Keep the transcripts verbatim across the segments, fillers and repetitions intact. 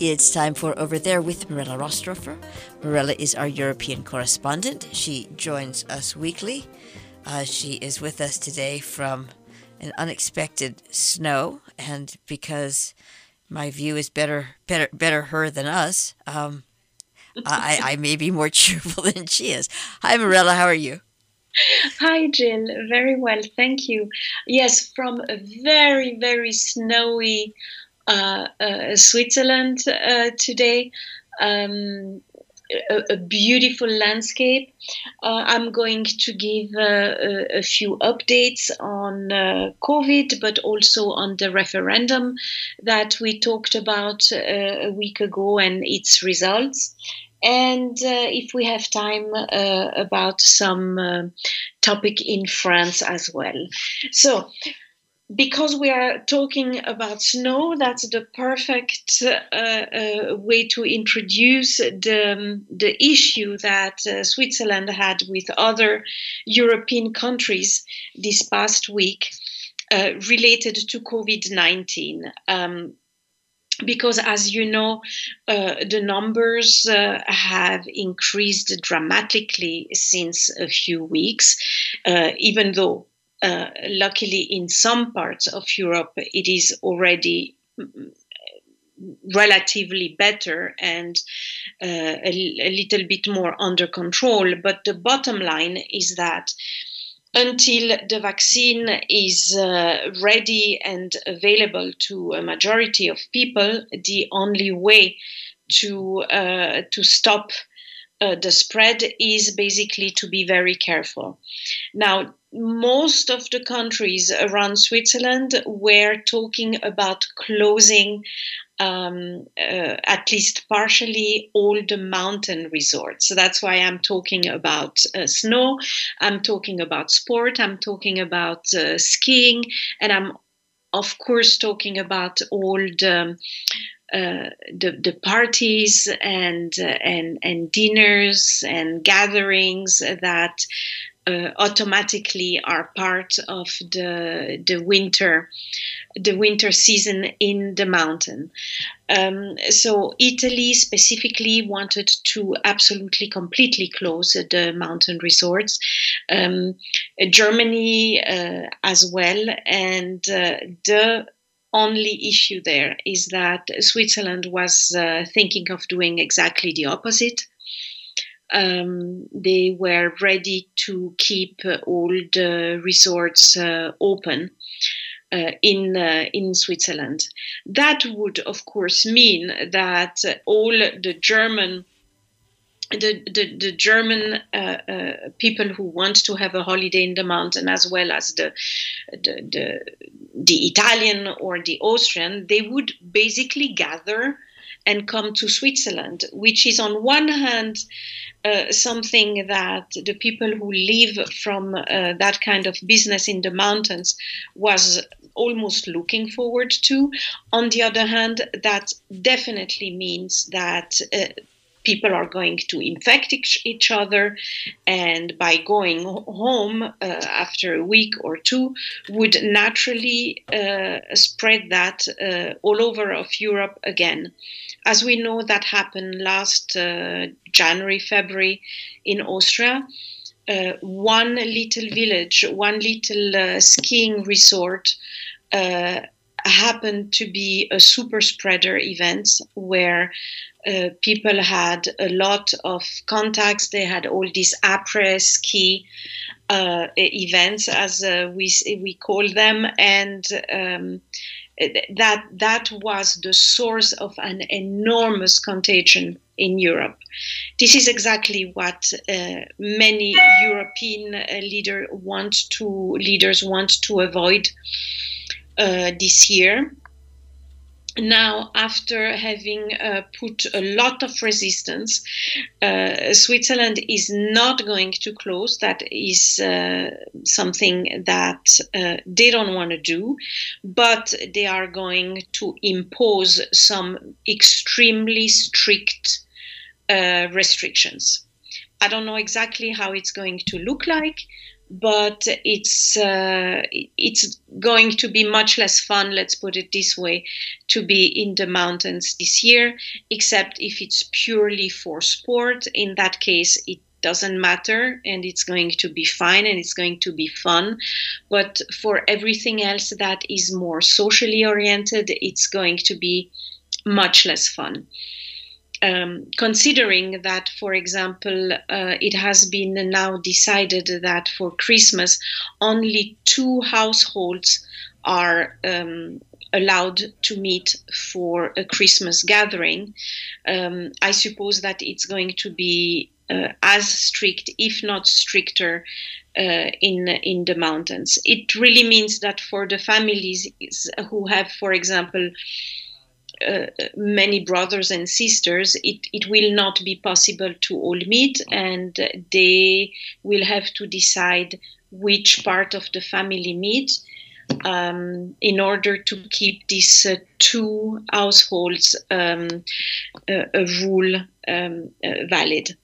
It's time for Over There with Mirella Rostrofer. Mirella is our European correspondent. She joins us weekly. Uh, she is with us today from an unexpected snow, and because my view is better, better, better her than us, um, I, I may be more cheerful than she is. Hi, Mirella. How are you? Hi, Jill. Very well, thank you. Yes, from a very, very snowy uh, uh, Switzerland uh, today. Um, a, a beautiful landscape. Uh, I'm going to give uh, a, a few updates on uh, COVID, but also on the referendum that we talked about uh, a week ago and its results. And uh, if we have time, uh, about some uh, topic in France as well. So, because we are talking about snow, that's the perfect uh, uh, way to introduce the, um, the issue that uh, Switzerland had with other European countries this past week uh, related to COVID nineteen. Um, because, as you know, uh, the numbers uh, have increased dramatically since a few weeks, uh, even though Uh, luckily, in some parts of Europe, it is already relatively better and uh, a, a little bit more under control. But the bottom line is that until the vaccine is uh, ready and available to a majority of people, the only way to uh, to stop uh, the spread is basically to be very careful. Now, most of the countries around Switzerland were talking about closing, um, uh, at least partially, all the mountain resorts. So that's why I'm talking about uh, snow, I'm talking about sport, I'm talking about uh, skiing, and I'm, of course, talking about all the Uh, the, the parties and uh, and and dinners and gatherings that uh, automatically are part of the the winter the winter season in the mountain. Um, so Italy specifically wanted to absolutely completely close the mountain resorts. Um, Germany uh, as well, and uh, the only issue there is that Switzerland was uh, thinking of doing exactly the opposite. Um, they were ready to keep uh, all the resorts uh, open uh, in uh, in Switzerland. That would, of course, mean that all the German The, the, the German uh, uh, people who want to have a holiday in the mountain, as well as the, the the the Italian or the Austrian, they would basically gather and come to Switzerland, which is on one hand uh, something that the people who live from uh, that kind of business in the mountains was almost looking forward to. On the other hand, that definitely means that uh, people are going to infect each other, and by going home uh, after a week or two would naturally uh, spread that uh, all over of Europe again. As we know, that happened last uh, January, February in Austria. Uh, one little village, one little uh, skiing resort uh, happened to be a super spreader event where uh, people had a lot of contacts. They had all these après ski uh, events, as uh, we we call them, and um, that that was the source of an enormous contagion in Europe. This is exactly what uh, many European uh, leader want to leaders want to avoid uh, this year. Now, after having uh, put a lot of resistance, uh, Switzerland is not going to close. That is uh, something that uh, they don't want to do, but they are going to impose some extremely strict uh, restrictions. I don't know exactly how it's going to look like, but it's uh, it's going to be much less fun, let's put it this way, to be in the mountains this year, except if it's purely for sport. In that case, it doesn't matter, and it's going to be fine, and it's going to be fun. But for everything else that is more socially oriented, it's going to be much less fun. Um, considering that, for example, uh, it has been now decided that for Christmas, only two households are um, allowed to meet for a Christmas gathering, um, I suppose that it's going to be uh, as strict, if not stricter, uh, in in the mountains. It really means that for the families who have, for example, Uh, many brothers and sisters, it, it will not be possible to all meet, and they will have to decide which part of the family meet um, in order to keep these uh, two households um, uh, a rule um, uh, valid.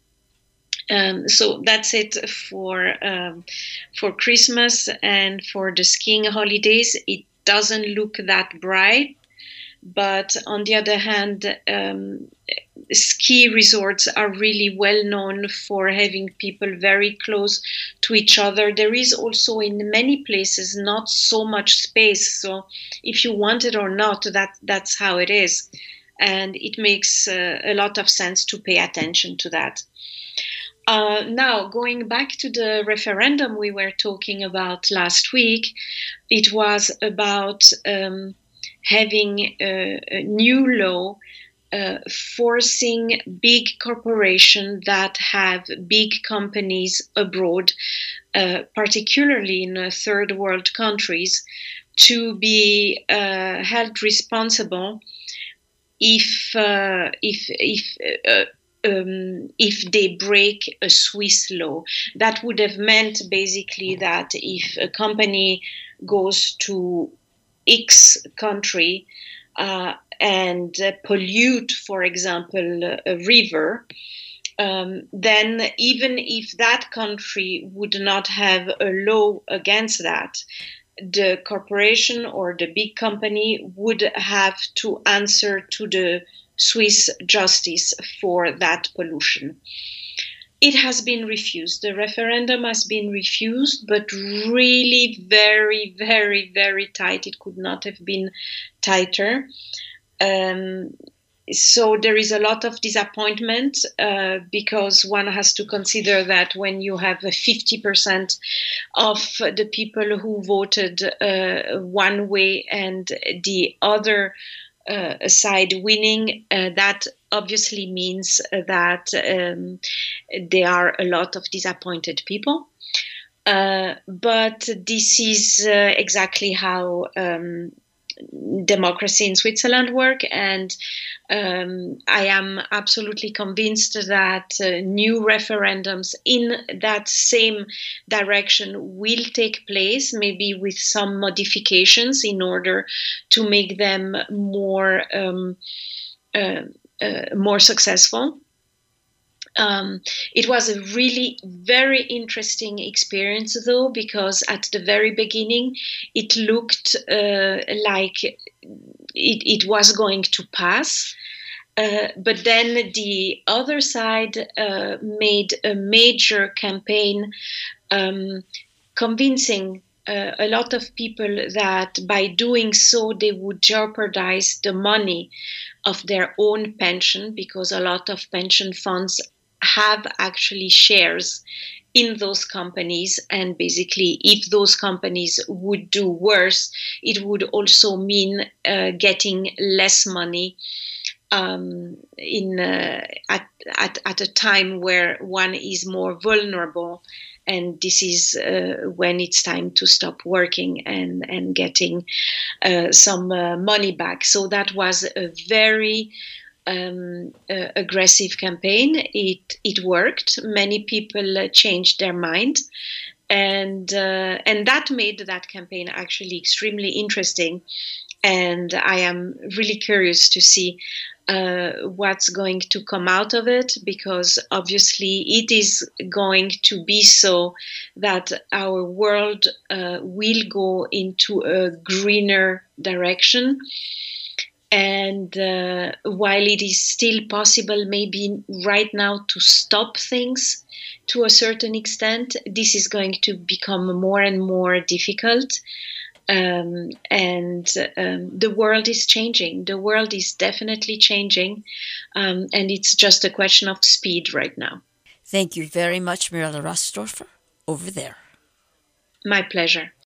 Um, so that's it for um, for Christmas. And for the skiing holidays, it doesn't look that bright. But on the other hand, um, ski resorts are really well known for having people very close to each other. There is also in many places not so much space. So if you want it or not, that, that's how it is. And it makes uh, a lot of sense to pay attention to that. Uh, now, going back to the referendum we were talking about last week, it was about Um, having a, a new law uh, forcing big corporations that have big companies abroad, uh, particularly in uh, third world countries, to be uh, held responsible if uh, if if uh, um, if they break a Swiss law. That would have meant basically that if a company goes to X country uh, and uh, pollute, for example, a river, um, then even if that country would not have a law against that, the corporation or the big company would have to answer to the Swiss justice for that pollution. It has been refused. The referendum has been refused, but really very, very, very tight. It could not have been tighter. Um, so there is a lot of disappointment uh, because one has to consider that when you have fifty percent of the people who voted uh, one way and the other Uh, side winning, uh, that obviously means that um, there are a lot of disappointed people. Uh, but this is uh, exactly how um, democracy in Switzerland work, and um, I am absolutely convinced that uh, new referendums in that same direction will take place, maybe with some modifications in order to make them more um, uh, uh, more successful. Um, it was a really very interesting experience, though, because at the very beginning, it looked uh, like it, it was going to pass. Uh, but then the other side uh, made a major campaign um, convincing uh, a lot of people that by doing so, they would jeopardize the money of their own pension, because a lot of pension funds have actually shares in those companies, and basically if those companies would do worse, it would also mean uh, getting less money um, in uh, at, at at a time where one is more vulnerable, and this is uh, when it's time to stop working and and getting uh, some uh, money back. So that was a very Um, uh, aggressive campaign. It it worked. Many people uh, changed their mind, and uh, and that made that campaign actually extremely interesting. And I am really curious to see uh, what's going to come out of it, because obviously it is going to be so that our world uh, will go into a greener direction. And uh, while it is still possible, maybe right now, to stop things to a certain extent, this is going to become more and more difficult. Um, and um, the world is changing. The world is definitely changing. Um, and it's just a question of speed right now. Thank you very much, Mirella Rostorfer, over there. My pleasure.